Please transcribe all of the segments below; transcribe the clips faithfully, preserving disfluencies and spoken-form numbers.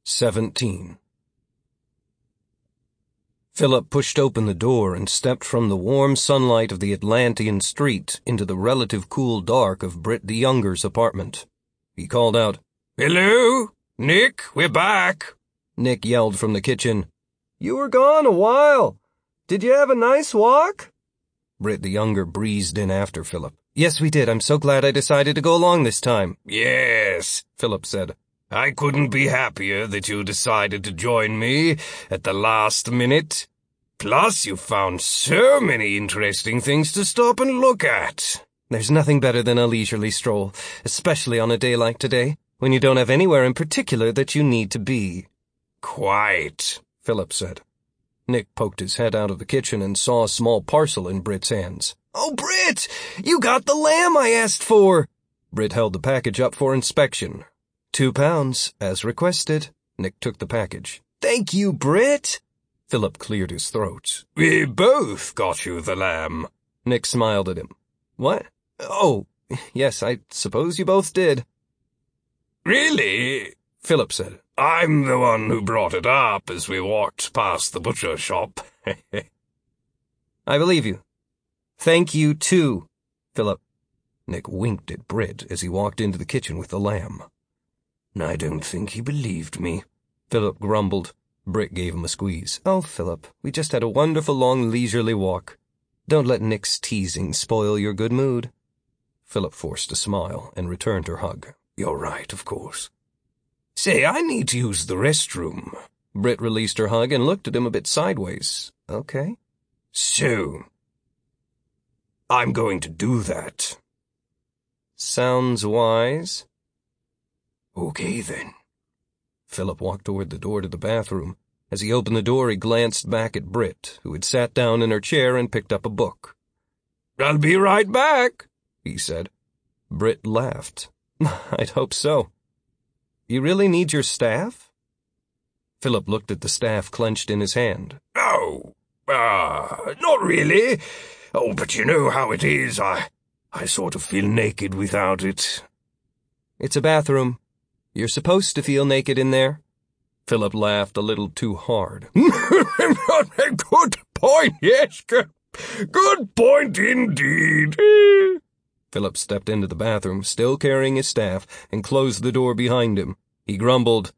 seventeen. Philip pushed open the door and stepped from the warm sunlight of the Atlantean street into the relative cool dark of Britt the Younger's apartment. He called out, "Hello? Nick, we're back." Nick yelled from the kitchen, "You were gone a while. Did you have a nice walk?" Britt the Younger breezed in after Philip. "Yes, we did. I'm so glad I decided to go along this time." "Yes," Philip said. "I couldn't be happier that you decided to join me at the last minute. Plus, you found so many interesting things to stop and look at." "There's nothing better than a leisurely stroll, especially on a day like today, when you don't have anywhere in particular that you need to be." "Quite," Philip said. Nick poked his head out of the kitchen and saw a small parcel in Britt's hands. "Oh, Britt! You got the lamb I asked for!" Britt held the package up for inspection. Two pounds, as requested. Nick took the package. "Thank you, Britt." Philip cleared his throat. "We both got you the lamb." Nick smiled at him. "What? Oh, yes, I suppose you both did." "Really?" Philip said. "I'm the one who brought it up as we walked past the butcher shop." "I believe you. Thank you, too, Philip." Nick winked at Britt as he walked into the kitchen with the lamb. "I don't think he believed me," Philip grumbled. Britt gave him a squeeze. "Oh, Philip, we just had a wonderful long leisurely walk. Don't let Nick's teasing spoil your good mood." Philip forced a smile and returned her hug. "You're right, of course. Say, I need to use the restroom." Britt released her hug and looked at him a bit sideways. "Okay." "So, I'm going to do that." "Sounds wise." "Okay, then." Philip walked toward the door to the bathroom. As he opened the door, he glanced back at Britt, who had sat down in her chair and picked up a book. "I'll be right back," he said. Britt laughed. "I'd hope so. You really need your staff?" Philip looked at the staff clenched in his hand. "Oh, uh, not really. Oh, but you know how it is. I, I sort of feel naked without it." "It's a bathroom. You're supposed to feel naked in there." Philip laughed a little too hard. "Good point, yes. Good, good point indeed." Philip stepped into the bathroom, still carrying his staff, and closed the door behind him. He grumbled,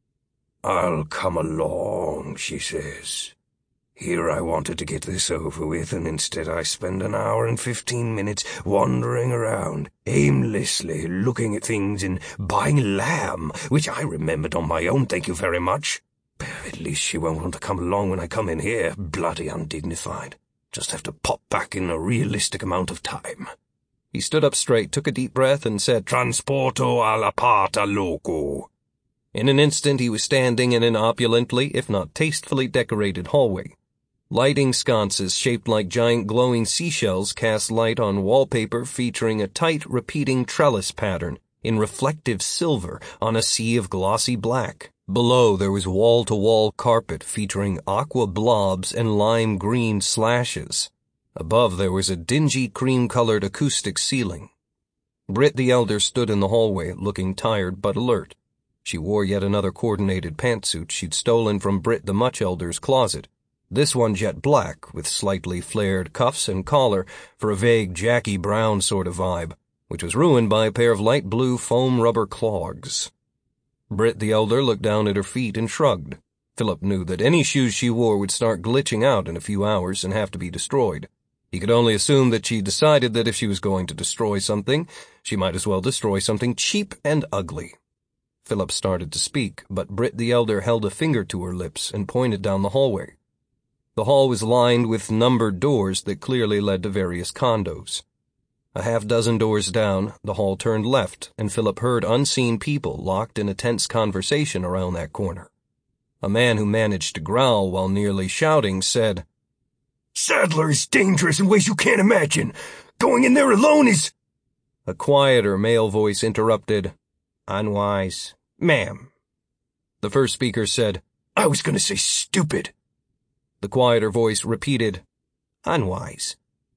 "I'll come along," she says. "Here I wanted to get this over with, and instead I spend an hour and fifteen minutes wandering around, aimlessly looking at things and buying lamb, which I remembered on my own, thank you very much. At least she won't want to come along when I come in here, bloody undignified. Just have to pop back in a realistic amount of time." He stood up straight, took a deep breath, and said, "Transporto alla parta loco." In an instant he was standing in an opulently, if not tastefully decorated hallway. Lighting sconces shaped like giant glowing seashells cast light on wallpaper featuring a tight, repeating trellis pattern in reflective silver on a sea of glossy black. Below there was wall-to-wall carpet featuring aqua blobs and lime green slashes. Above there was a dingy cream-colored acoustic ceiling. Britt the Elder stood in the hallway, looking tired but alert. She wore yet another coordinated pantsuit she'd stolen from Britt the Much Elder's closet. This one jet black, with slightly flared cuffs and collar for a vague Jackie Brown sort of vibe, which was ruined by a pair of light blue foam rubber clogs. Britt the Elder looked down at her feet and shrugged. Philip knew that any shoes she wore would start glitching out in a few hours and have to be destroyed. He could only assume that she decided that if she was going to destroy something, she might as well destroy something cheap and ugly. Philip started to speak, but Britt the Elder held a finger to her lips and pointed down the hallway. The hall was lined with numbered doors that clearly led to various condos. A half dozen doors down, the hall turned left, and Philip heard unseen people locked in a tense conversation around that corner. A man who managed to growl while nearly shouting said, "Sadler is dangerous in ways you can't imagine. Going in there alone is—" A quieter male voice interrupted, "Unwise. Ma'am." The first speaker said, "I was going to say stupid." The quieter voice repeated, "Unwise."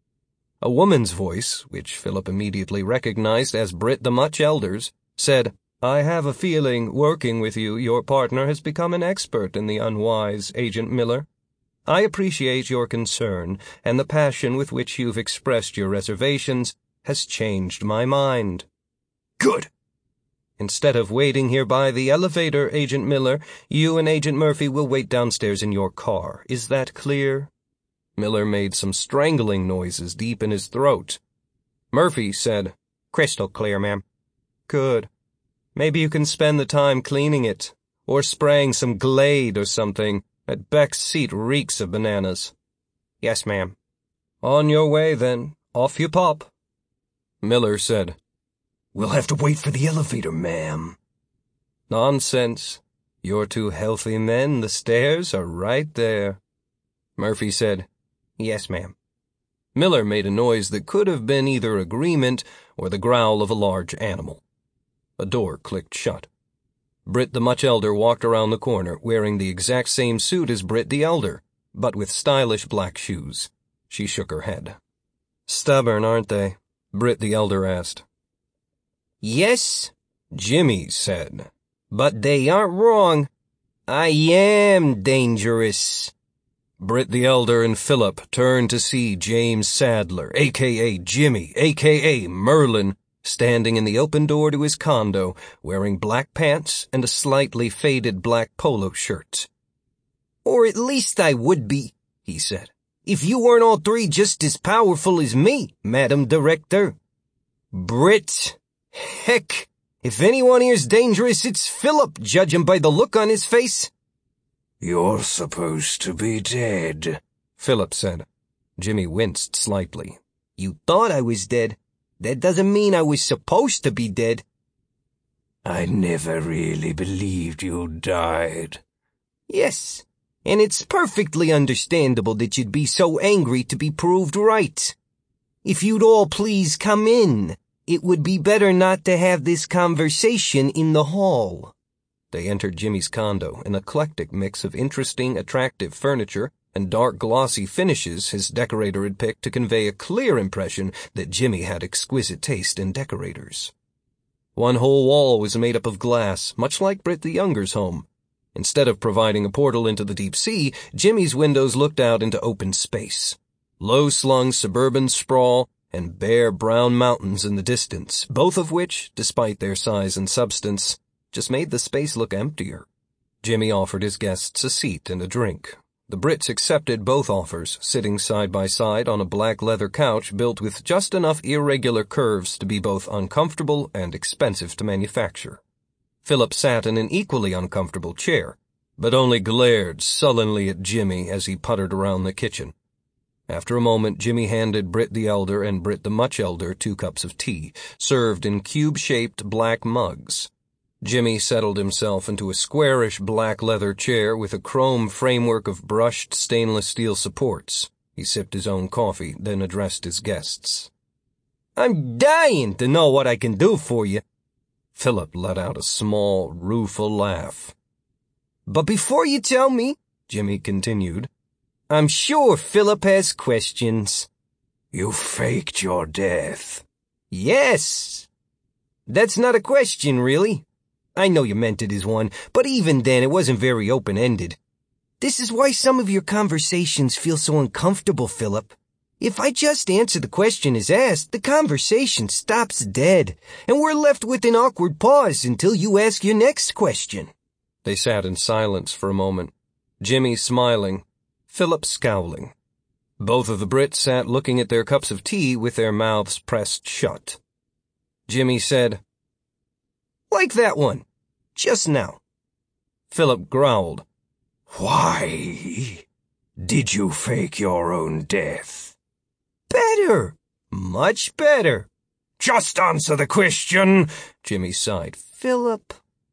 A woman's voice, which Philip immediately recognized as Britt the Much Elder's, said, I have a feeling, working with you, your partner has become an expert in the unwise, Agent Miller. I appreciate your concern, and the passion with which you've expressed your reservations has changed my mind. Good. Instead of waiting here by the elevator, Agent Miller, you and Agent Murphy will wait downstairs in your car. Is that clear? Miller made some strangling noises deep in his throat. Murphy said, "Crystal clear, ma'am." Good. Maybe you can spend the time cleaning it, or spraying some Glade or something. That back seat reeks of bananas. Yes, ma'am. On your way, then. Off you pop. Miller said, "We'll have to wait for the elevator, ma'am." Nonsense. You're two healthy men. The stairs are right there. Murphy said, "Yes, ma'am." Miller made a noise that could have been either agreement or the growl of a large animal. A door clicked shut. Britt the much elder walked around the corner, wearing the exact same suit as Britt the elder, but with stylish black shoes. She shook her head. Stubborn, aren't they? Britt the elder asked. Yes, Jimmy said. But they aren't wrong. I am dangerous. Britt the elder and Philip turned to see James Sadler, a k a. Jimmy, a k a. Merlin, standing in the open door to his condo, wearing black pants and a slightly faded black polo shirt. Or at least I would be, he said, if you weren't all three just as powerful as me, Madam Director. Britt, heck, if anyone here's dangerous, it's Philip, judging by the look on his face. You're supposed to be dead, Philip said. Jimmy winced slightly. You thought I was dead. That doesn't mean I was supposed to be dead. I never really believed you died. Yes, and it's perfectly understandable that you'd be so angry to be proved right. If you'd all please come in, it would be better not to have this conversation in the hall. They entered Jimmy's condo, an eclectic mix of interesting, attractive furniture and dark glossy finishes his decorator had picked to convey a clear impression that Jimmy had exquisite taste in decorators. One whole wall was made up of glass, much like Britt the Younger's home. Instead of providing a portal into the deep sea, Jimmy's windows looked out into open space. Low-slung suburban sprawl and bare brown mountains in the distance, both of which, despite their size and substance, just made the space look emptier. Jimmy offered his guests a seat and a drink. The Brits accepted both offers, sitting side by side on a black leather couch built with just enough irregular curves to be both uncomfortable and expensive to manufacture. Philip sat in an equally uncomfortable chair, but only glared sullenly at Jimmy as he puttered around the kitchen. After a moment, Jimmy handed Britt the elder and Britt the much elder two cups of tea, served in cube-shaped black mugs. Jimmy settled himself into a squarish black leather chair with a chrome framework of brushed stainless steel supports. He sipped his own coffee, then addressed his guests. I'm dying to know what I can do for you. Philip let out a small, rueful laugh. But before you tell me, Jimmy continued, I'm sure Philip has questions. You faked your death. Yes. That's not a question, really. I know you meant it as one, but even then it wasn't very open-ended. This is why some of your conversations feel so uncomfortable, Philip. If I just answer the question as asked, the conversation stops dead, and we're left with an awkward pause until you ask your next question. They sat in silence for a moment, Jimmy smiling, Philip scowling. Both of the Brits sat looking at their cups of tea with their mouths pressed shut. Jimmy said, Like that one, just now. Philip growled, Why did you fake your own death? Better, much better. Just answer the question, Jimmy sighed. Philip,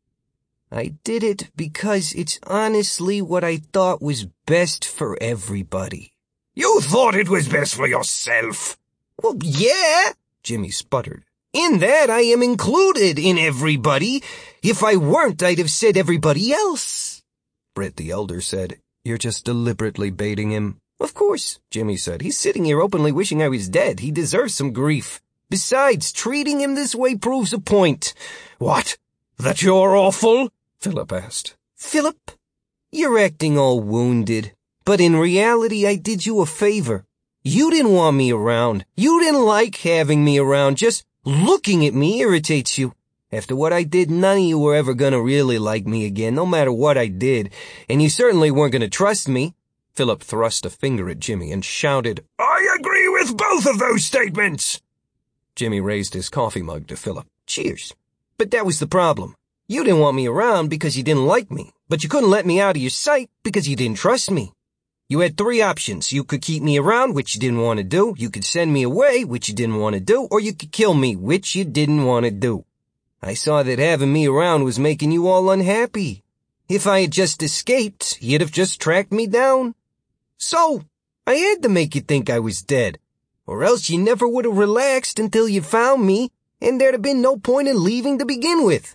I did it because it's honestly what I thought was best for everybody. You thought it was best for yourself? Well, yeah, Jimmy sputtered. In that I am included in everybody. If I weren't, I'd have said everybody else. Britt the elder said, You're just deliberately baiting him. Of course, Jimmy said. He's sitting here openly wishing I was dead. He deserves some grief. Besides, treating him this way proves a point. What? That you're awful? Philip asked. Philip, you're acting all wounded, but in reality I did you a favor. You didn't want me around. You didn't like having me around. Just looking at me irritates you. After what I did, none of you were ever gonna really like me again, no matter what I did, and you certainly weren't gonna trust me. Philip thrust a finger at Jimmy and shouted, I agree with both of those statements! Jimmy raised his coffee mug to Philip. Cheers. But that was the problem. You didn't want me around because you didn't like me, but you couldn't let me out of your sight because you didn't trust me. You had three options. You could keep me around, which you didn't want to do. You could send me away, which you didn't want to do. Or you could kill me, which you didn't want to do. I saw that having me around was making you all unhappy. If I had just escaped, you'd have just tracked me down. So, I had to make you think I was dead. Or else you never would have relaxed until you found me, and there'd have been no point in leaving to begin with.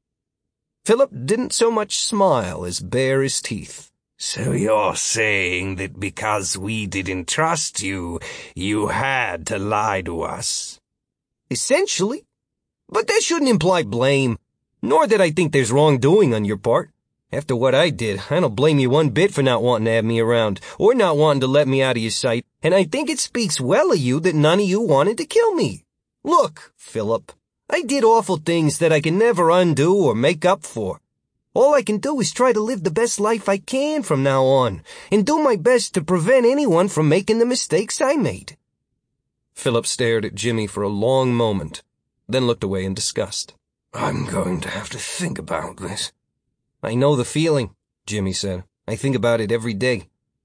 Philip didn't so much smile as bare his teeth. So you're saying that because we didn't trust you, you had to lie to us? Essentially. But that shouldn't imply blame, nor that I think there's wrongdoing on your part. After what I did, I don't blame you one bit for not wanting to have me around, or not wanting to let me out of your sight, and I think it speaks well of you that none of you wanted to kill me. Look, Philip, I did awful things that I can never undo or make up for. All I can do is try to live the best life I can from now on, and do my best to prevent anyone from making the mistakes I made. Philip stared at Jimmy for a long moment, then looked away in disgust. I'm going to have to think about this. I know the feeling, Jimmy said. I think about it every day.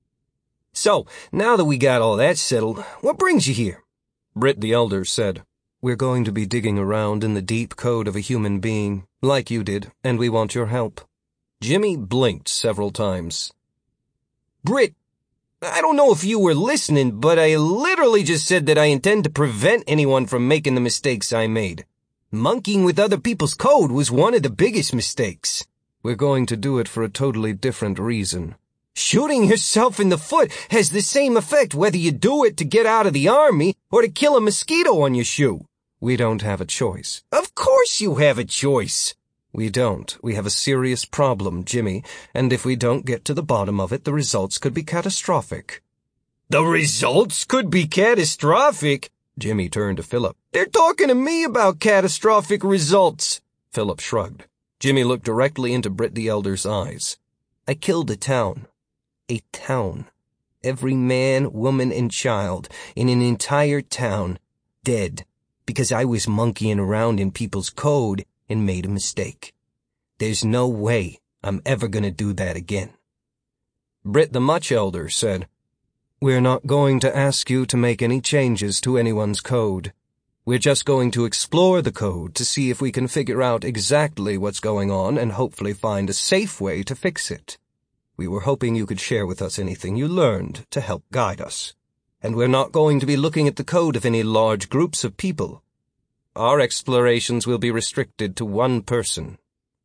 So, now that we got all that settled, what brings you here? Britt the Elder said, We're going to be digging around in the deep code of a human being, like you did, and we want your help. Jimmy blinked several times. Britt, I don't know if you were listening, but I literally just said that I intend to prevent anyone from making the mistakes I made. Monkeying with other people's code was one of the biggest mistakes. We're going to do it for a totally different reason. Shooting yourself in the foot has the same effect whether you do it to get out of the army or to kill a mosquito on your shoe. We don't have a choice. Of course you have a choice. We don't. We have a serious problem, Jimmy, and if we don't get to the bottom of it, the results could be catastrophic. The results could be catastrophic? Jimmy turned to Philip. They're talking to me about catastrophic results. Philip shrugged. Jimmy looked directly into Britt the Elder's eyes. I killed a town. A town. Every man, woman, and child in an entire town dead because I was monkeying around in people's code and made a mistake. There's no way I'm ever gonna do that again. Britt the Much Elder said, We're not going to ask you to make any changes to anyone's code. We're just going to explore the code to see if we can figure out exactly what's going on and hopefully find a safe way to fix it. We were hoping you could share with us anything you learned to help guide us. And we're not going to be looking at the code of any large groups of people. Our explorations will be restricted to one person.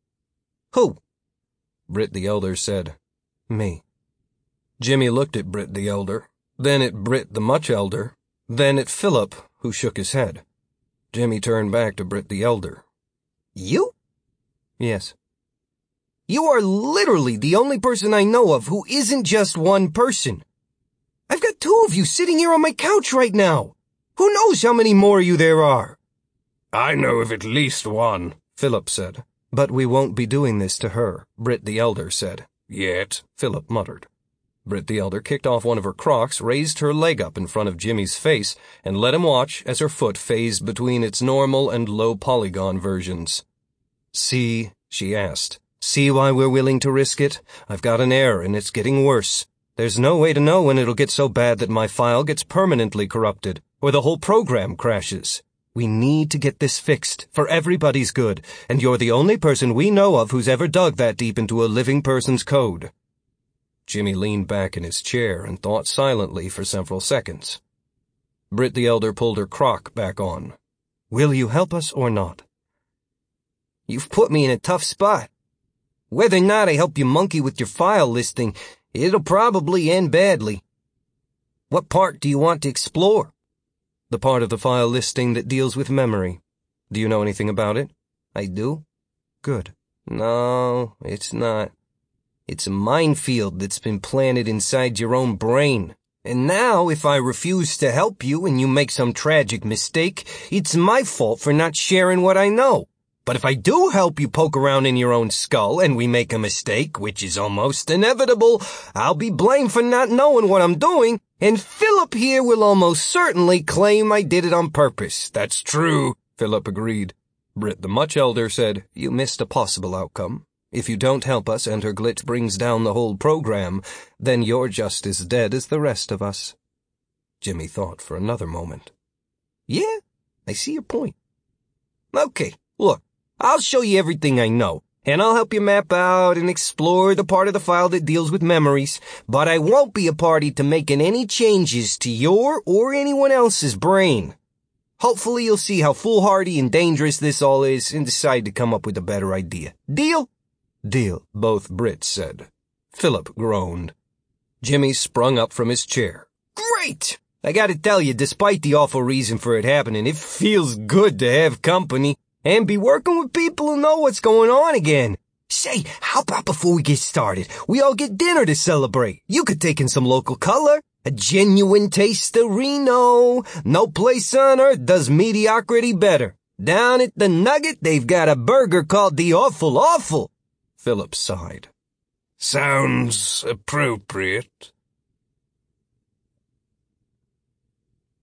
Who? Britt the Elder said, Me. Jimmy looked at Britt the Elder, then at Britt the Much Elder, then at Philip, who shook his head. Jimmy turned back to Britt the Elder. You? Yes. You are literally the only person I know of who isn't just one person. I've got two of you sitting here on my couch right now. Who knows how many more of you there are? I know of at least one, Philip said. But we won't be doing this to her, Britt the Elder said. Yet, Philip muttered. Britt the Elder kicked off one of her Crocs, raised her leg up in front of Jimmy's face, and let him watch as her foot phased between its normal and low polygon versions. See, she asked, see why we're willing to risk it? I've got an error and it's getting worse. There's no way to know when it'll get so bad that my file gets permanently corrupted, or the whole program crashes. We need to get this fixed, for everybody's good, and you're the only person we know of who's ever dug that deep into a living person's code. Jimmy leaned back in his chair and thought silently for several seconds. Britt the Elder pulled her Croc back on. Will you help us or not? You've put me in a tough spot. Whether or not I help you monkey with your file listing, it'll probably end badly. What part do you want to explore? The part of the file listing that deals with memory. Do you know anything about it? I do. Good. No, it's not. It's a minefield that's been planted inside your own brain. And now, if I refuse to help you and you make some tragic mistake, it's my fault for not sharing what I know. But if I do help you poke around in your own skull and we make a mistake, which is almost inevitable, I'll be blamed for not knowing what I'm doing, and Philip here will almost certainly claim I did it on purpose. That's true, Philip agreed. Britt, the much elder, said, You missed a possible outcome. If you don't help us and her glitch brings down the whole program, then you're just as dead as the rest of us. Jimmy thought for another moment. Yeah, I see your point. Okay, look, I'll show you everything I know, and I'll help you map out and explore the part of the file that deals with memories, but I won't be a party to making any changes to your or anyone else's brain. Hopefully you'll see how foolhardy and dangerous this all is and decide to come up with a better idea. Deal? Deal, both Brits said. Philip groaned. Jimmy sprung up from his chair. Great! I gotta tell you, despite the awful reason for it happening, it feels good to have company and be working with people who know what's going on again. Say, how about before we get started, we all get dinner to celebrate? You could take in some local color, a genuine taste of Reno. No place on earth does mediocrity better. Down at the Nugget, they've got a burger called the Awful Awful. Philip sighed. Sounds appropriate.